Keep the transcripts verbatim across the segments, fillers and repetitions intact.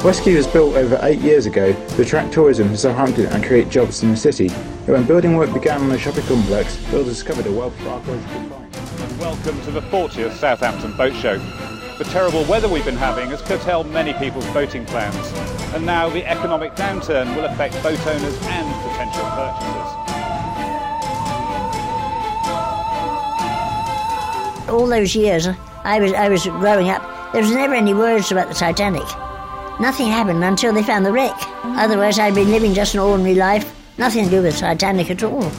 Westquay was built over eight years ago to attract tourism to Southampton and create jobs in the city. But when building work began on the shopping complex, builders discovered a wealth of archaeological finds. Welcome to the fortieth Southampton Boat Show. The terrible weather we've been having has curtailed many people's boating plans, and now the economic downturn will affect boat owners and potential purchasers. All those years I was, I was growing up, there was never any words about the Titanic. Nothing happened until they found the wreck. Otherwise I'd been living just an ordinary life, nothing to do with the Titanic at all.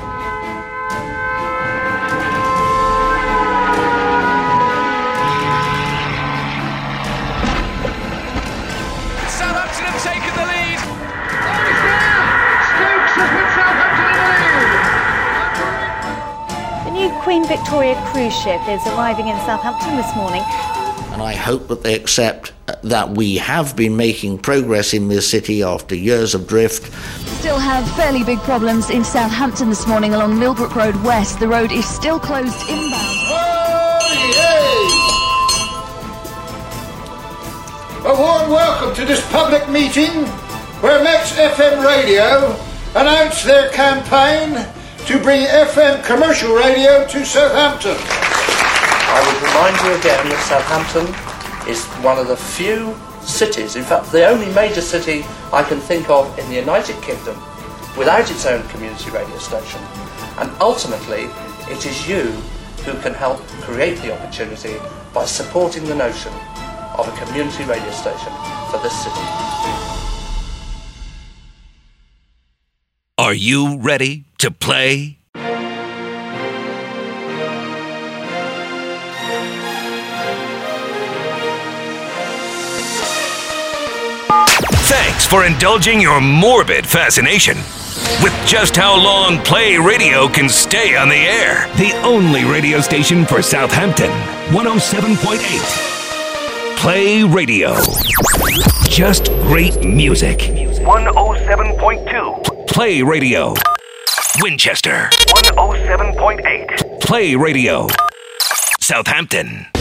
Southampton have taken the lead. The new Queen Victoria cruise ship is arriving in Southampton this morning. And I hope that they accept that we have been making progress in this city after years of drift. Still have fairly big problems in Southampton this morning along Millbrook Road West. The road is still closed inbound. A warm welcome to this public meeting where Metz F M Radio announced their campaign to bring F M commercial radio to Southampton. I would remind you again that Southampton is one of the few cities, in fact the only major city I can think of in the United Kingdom without its own community radio station. And ultimately it is you who can help create the opportunity by supporting the notion of a community radio station for this city. Are you ready to play? Thanks for indulging your morbid fascination with just how long Play Radio can stay on the air. The only radio station for Southampton, one oh seven point eight. Play Radio. Just great music. one oh seven point two. Play Radio. Winchester, one oh seven point eight. Play Radio. Southampton.